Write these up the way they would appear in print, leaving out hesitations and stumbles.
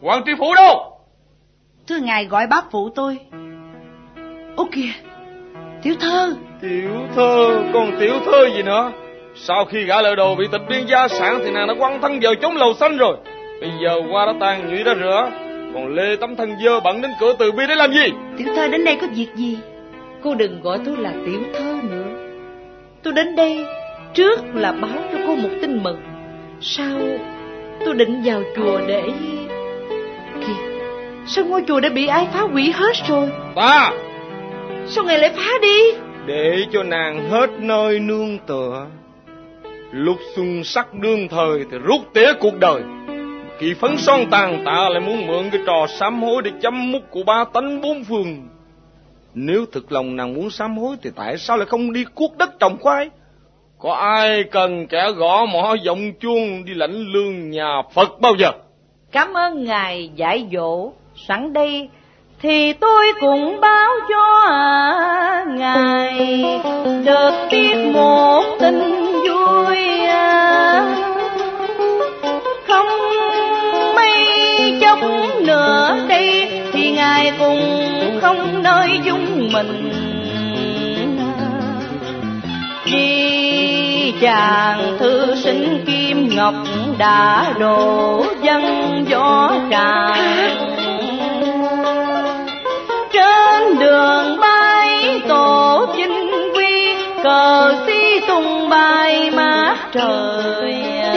Hoàng tri phủ đâu? Thưa ngài gọi bác phụ tôi. Ô kìa, tiểu thơ. Tiểu thơ, còn tiểu thơ gì nữa? Sau khi gã lợi đồ bị tịch biên gia sản thì nàng đã quăng thân vào chốn lầu xanh rồi. Bây giờ qua đã tàn nhụy đã rửa, còn lê tấm thân dơ bẩn đến cửa từ bi để làm gì? Tiểu thơ đến đây có việc gì? Cô đừng gọi tôi là tiểu thơ nữa. Tôi đến đây trước là báo cho cô một tin mừng. Sau tôi định vào chùa để... Kìa, sao ngôi chùa đã bị ai phá hủy hết rồi? Ta! Sao ngài lại phá đi? Để cho nàng hết nơi nương tựa. Lúc xuân sắc đương thời thì rút tỉa cuộc đời. Khi phấn son tàn tạ lại muốn mượn cái trò sám hối để chấm mút của ba tánh bốn phương. Nếu thực lòng nàng muốn sám hối thì tại sao lại không đi cuốc đất trồng khoai? Có ai cần kẻ gõ mõ giọng chuông đi lãnh lương nhà Phật bao giờ? Cảm ơn ngài giải dỗ. Sẵn đây thì tôi cũng báo cho ngài được biết một tin vui. Không mấy chốc nữa đây thì ngài cũng không nơi dung mình. Vì chàng thư sinh Kim Ngọc đã đổ dân gió tràn. Trên đường bay tổ chinh quy, cờ xí tung bay mát trời.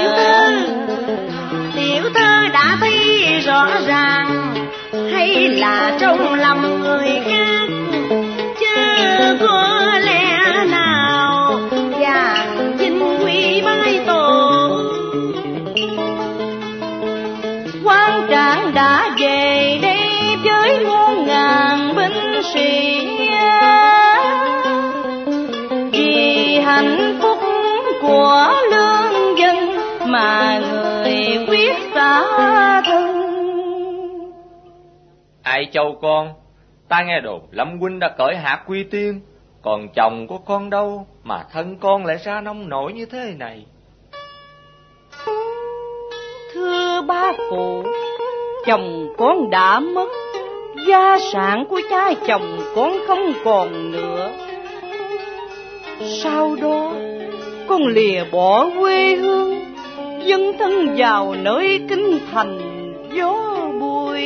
Tiểu thơ đã thấy rõ ràng, hay là trong lòng người khác, chứ có lẽ nào vàng chinh quy bay tổ. Quan Trạng đã về đây với muôn ngàn binh sĩ, vì hạnh phúc của lương dân mà người quyết xả thân. Ai Châu con, ta nghe đồn Lâm huynh đã cởi hạt quy tiên, còn chồng của con đâu mà thân con lại ra nông nổi như thế này? Thưa ba phụ, chồng con đã mất, gia sản của cha chồng con không còn nữa. Sau đó con lìa bỏ quê hương, dấn thân vào nơi kinh thành gió bụi.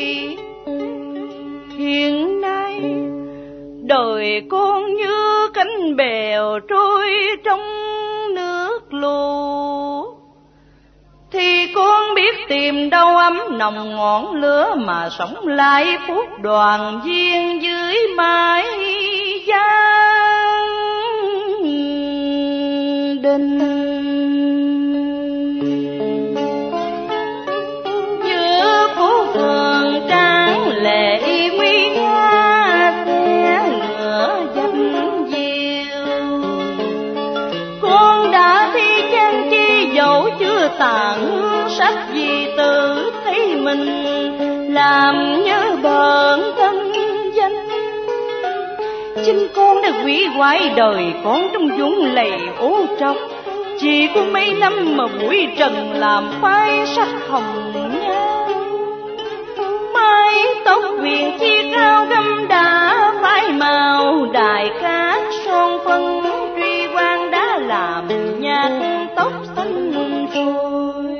Hiện nay đời con như cánh bèo trôi trong nước lũ, thì con biết tìm đâu ấm nồng ngọn lửa mà sống lại phút đoàn viên dưới mái gia đình. Giữa phố phường tráng lệ nguy nga, xe ngựa dập dìu, con đã thi trang chi dẫu chưa tàn sách, vì tự thấy mình làm nhớ bận thân danh. Chính con đã hủy hoại đời con trong vũng lầy ô trọc, chỉ có mấy năm mà bụi trần làm phai sắc hồng nhan. Mái tóc huyền chia cao găm đã phai màu, đài cát son phân truy quan đã làm nhạt tóc xanh rồi.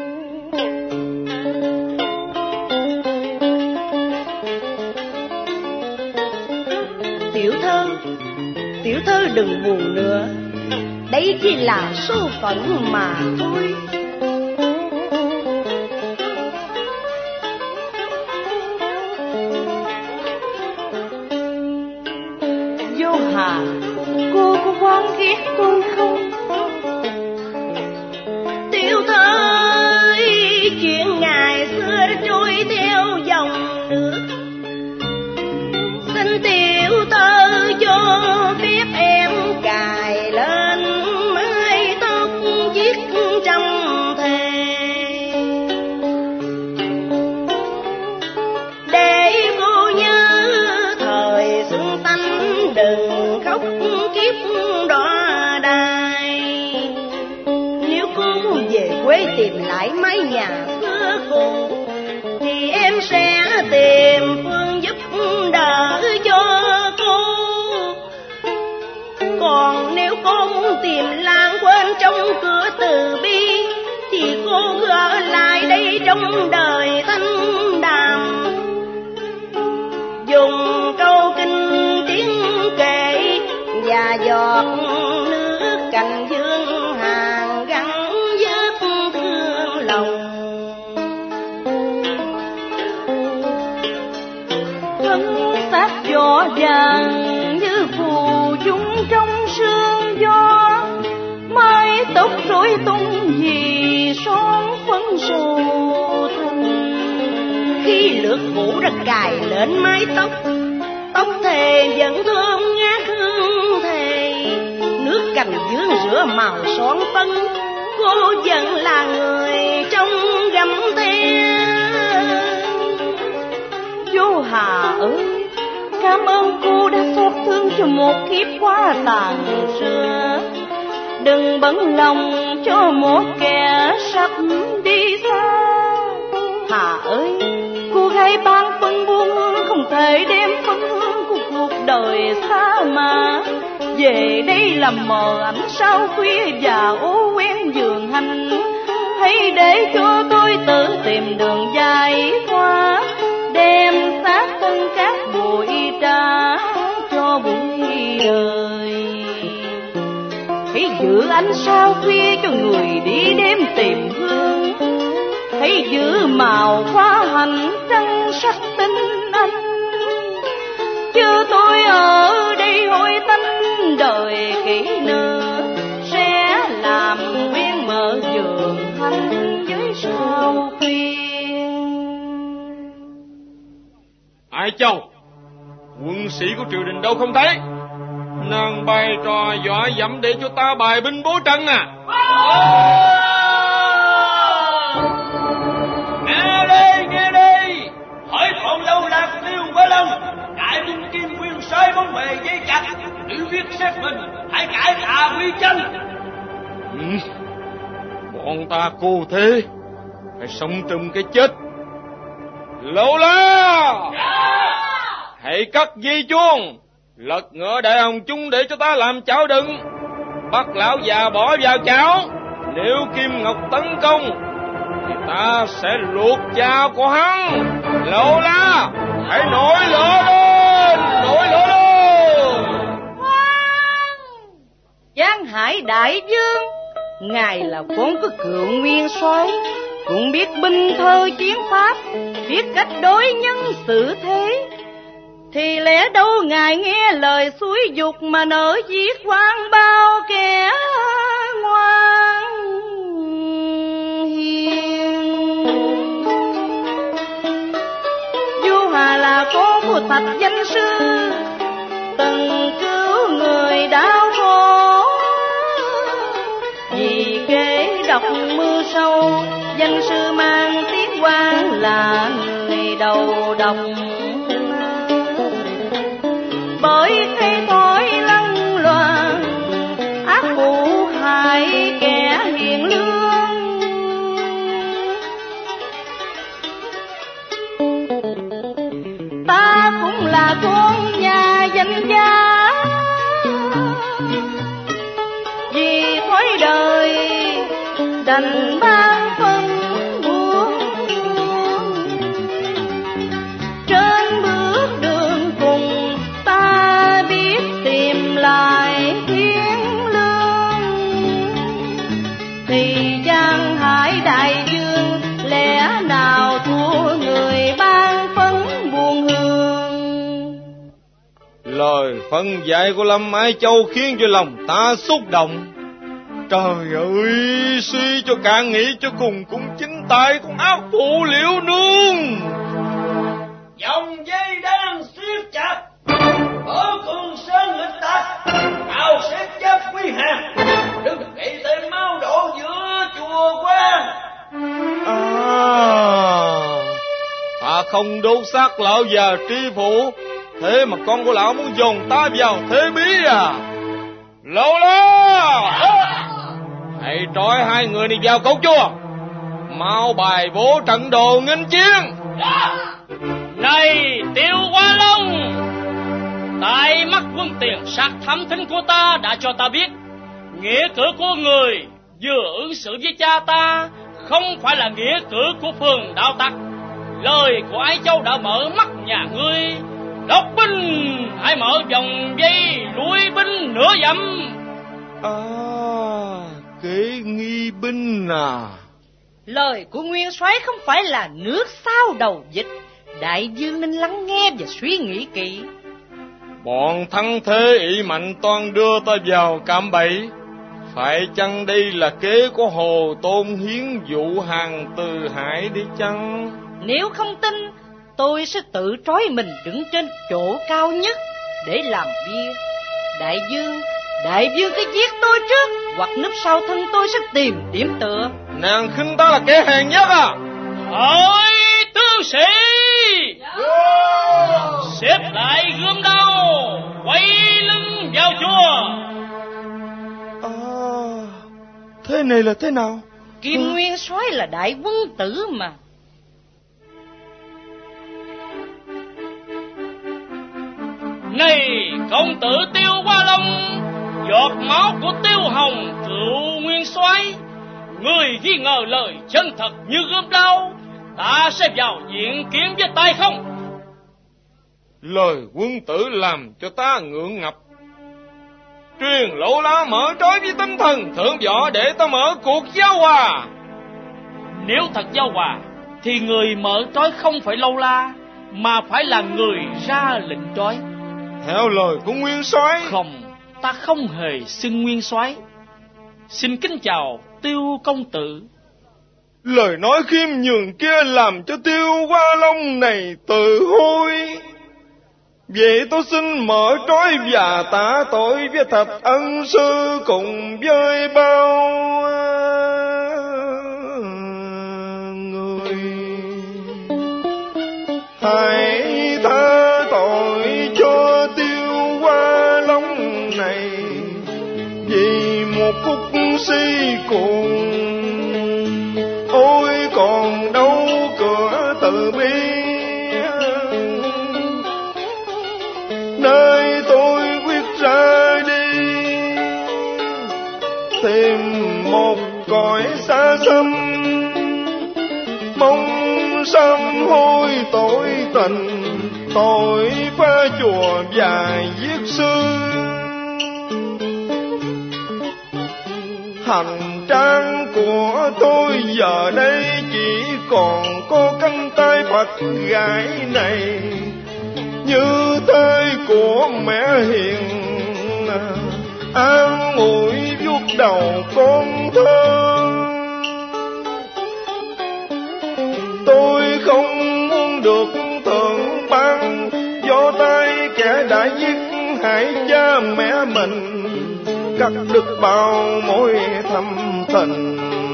Tiểu thơ đừng buồn nữa, đấy chỉ là số phận mà thôi. Vô Hà, cô có oán ghét tôi không? Tiểu thơ, chuyện ngày xưa đã trôi theo dòng nước. Xin tiểu thơ cho phép em cài lên mái tóc viết trong thề, để cô nhớ thời xuân tanh, đừng khóc kiếp đọa đài. Nếu cô về quê tìm lại mái nhà xưa cũ thì em trong đời thanh đàm, dùng câu kinh tiếng kệ và giọt nước cành dương hàng gắn vết thương lòng. Thân xác vỏ vàng như phù dung trong sương gió, mái tóc rối tung vì son phấn sầu thân. Khi lược vũ đã cài lên mái tóc, tóc thề vẫn thơm ngát hương thề. Nước cành dương rửa màu son phấn, cô vẫn là người trong gấm the. Vô Hà ơi, cảm ơn cô đã xót thương cho một kiếp quá tàn xưa. Đừng bận lòng cho một kẻ sắp đi xa. Hà ơi, cô gái ban phân buông hương không thể đem phân hương của cuộc đời xa mà về đây làm mờ ánh sao khuya và ô quen giường hành. Hãy để cho tôi tự tìm đường giải thoát, đem xác thân các bụi trả cho bụi đời. Hãy giữ ánh sao khuya cho người đi đêm tìm hương, hãy giữ màu hoa hành trăng sắc tinh anh. Chứ tôi ở đây hối tanh đời kỹ nữ, sẽ làm quen mở giường hành với sao khuya. Ai Châu, quân sĩ của triều đình đâu không thấy? Nàng bày trò dọa dẫm để cho ta bài binh bố trận à? Nghe đây, hỏi còn lâu Lạc Liêu Quá Long, đại binh Kim Nguyên sai bóng bề dây chặt, nữ viết xét mình, hãy cải tà quy chân. Bọn ta cô thế, phải sống trùm cái chết. Lỗ La, hãy cắt dây chuông, lật ngựa đại hồng chung để cho ta làm chảo đựng, bắt lão già bỏ vào chảo. Nếu Kim Ngọc tấn công thì ta sẽ luộc cha của hắn. Lỗ La, hãy nổi lửa lên, nổi lửa lên. Giang Hải đại vương, ngài là con của cựu nguyên soái, cũng biết binh thơ chiến pháp, biết cách đối nhân xử thế, thì lẽ đâu ngài nghe lời xúi dục mà nỡ giết quan bao kẻ ngoan hiền. Vua Hà là con của Thạch danh sư, từng cứu người đau khổ. Vì kế độc mưa sâu, danh sư mang tiếng quan là người đầu độc. Bởi cây thói lăng loàn, ác phụ hại kẻ hiền lương. Ta cũng là con nhà danh gia, vì thói đời đành ban phân buông. Trên bước đường cùng ta biết tìm lại thiên lương, thì Giang Hải đại dương lẽ nào thua người ban phấn buông hương. Lời phân dạy của Lâm Ái Châu khiến cho lòng ta xúc động. Trời ơi, suy cho càng nghĩ cho cùng cũng chính tại con ác phụ Liễu Nương. Dòng dây đang siết chặt, ở cùng sơn nghịch tặc, nào sẽ chấp Quý Hàng. Đừng nghĩ tới máu đổ giữa chùa Quan. Ta không đốt xác lão già tri phủ, thế mà con của lão muốn dồn ta vào thế bí à? Lỗ La, hãy trói hai người này vào cốc chùa, mau bài bố trận đồ nghênh chiến. Này Tiêu Quá Long, tại mắt quân tiền sát thám thính của ta đã cho ta biết nghĩa cử của người vừa ứng xử với cha ta không phải là nghĩa cử của phường đạo tặc. Lời của Ái Châu đã mở mắt nhà ngươi. Đốc binh, hãy mở vòng dây lùi binh nửa dặm. Kế nghi binh à? Lời của nguyên soái không phải là nước sao đầu vịt. Đại vương nên lắng nghe và suy nghĩ kỹ. Bọn thắng thế ỷ mạnh toan đưa ta vào cạm bẫy. Phải chăng đây là kế của Hồ Tôn Hiến dụ hàng từ Hải đi chăng? Nếu không tin, tôi sẽ tự trói mình đứng trên chỗ cao nhất để làm bia. Đại vương cứ giết tôi trước, hoặc núp sau thân tôi sẽ tìm điểm tựa. Nàng khinh ta là kẻ hèn nhất à? Hỡi tướng sĩ, xếp lại gươm đao, quay lưng vào chùa. Thế này là thế nào? Kim Nguyên soái là đại quân tử mà. Này công tử Tiêu Hoa Long, giọt máu của Tiêu Hồng cựu nguyên soái, người nghi ngờ lời chân thật như gươm đao, ta sẽ vào diện kiến với tay không? Lời quân tử làm cho ta ngượng ngập. Truyền Lỗ Lá mở trói với tinh thần thượng võ để ta mở cuộc giao hòa. Nếu thật giao hòa thì người mở trói không phải Lâu La, mà phải là người ra lệnh trói. Theo lời của nguyên soái. Không, ta không hề xưng nguyên soái. Xin kính chào Tiêu công tử. Lời nói khiêm nhường kia làm cho Tiêu Hoa Long này tự hối. Vậy tôi xin mở trói và tạ tội với Thạch Ân sư cùng với bao người. Hãy tha tội cho Tiêu Hoa Long này vì một phút si cuồng. Ôi còn đâu cửa từ bi nơi tôi quyết ra đi, tìm một cõi xa xăm, mong sám hối tội tình, tội phá chùa và giết sư. Hành trang của tôi giờ đây chỉ còn có cánh tay Phật gái này, như thế của mẹ hiền an ủi vuốt đầu con thơ. Tôi không muốn được thượng ban do tay kẻ đã giết hại cha mẹ mình, cắt đứt bao mối thâm tình,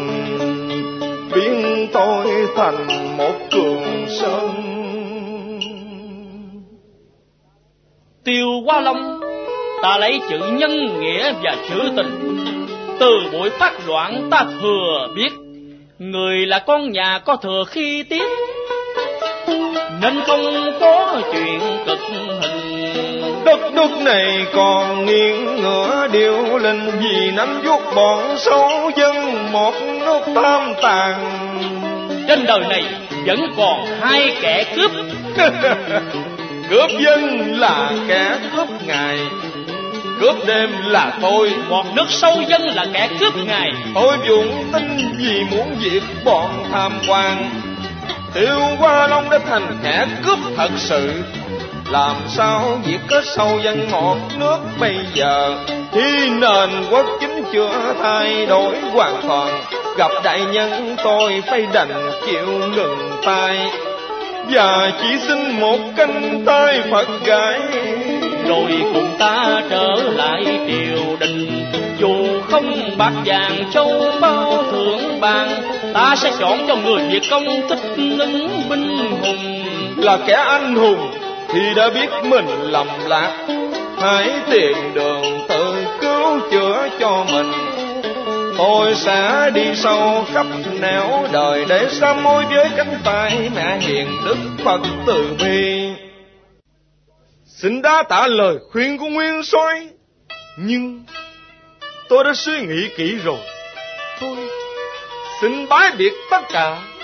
biến tôi thành một cường sơn. Tiêu Hoa Long, ta lấy chữ nhân nghĩa và chữ tình. Từ buổi phát loạn ta thừa biết, người là con nhà có thừa khi tiếc, nên không có chuyện cực hình. Đất nước này còn nghiêng ngửa điệu linh, vì nắm vuốt bọn xấu dân một nước tham tàn. Trên đời này vẫn còn hai kẻ cướp. Cướp dân là kẻ cướp ngày, cướp đêm là tôi. Một nước sâu dân là kẻ cướp ngày. Tôi dũng tin vì muốn diệt bọn tham quan. Tiêu Hoa Long đã thành kẻ cướp thật sự. Làm sao diệt kết sâu dân một nước bây giờ, khi nền quốc chính chưa thay đổi hoàn toàn. Gặp đại nhân tôi phải đành chịu ngừng tay, và chỉ xin một cánh tay Phật gái, rồi cùng ta trở lại triều đình. Dù không bạc vàng châu bao thượng bang, ta sẽ chọn cho người Việt công thích ứng binh hùng. Là kẻ anh hùng thì đã biết mình lầm lạc, hãy tìm đường tự cứu chữa cho mình. Tôi sẽ đi sâu khắp nẻo đời để sám hối với cánh tay mẹ hiền đức Phật từ bi. Xin đa tạ lời khuyên của nguyên soái, nhưng tôi đã suy nghĩ kỹ rồi. Tôi xin bái biệt tất cả.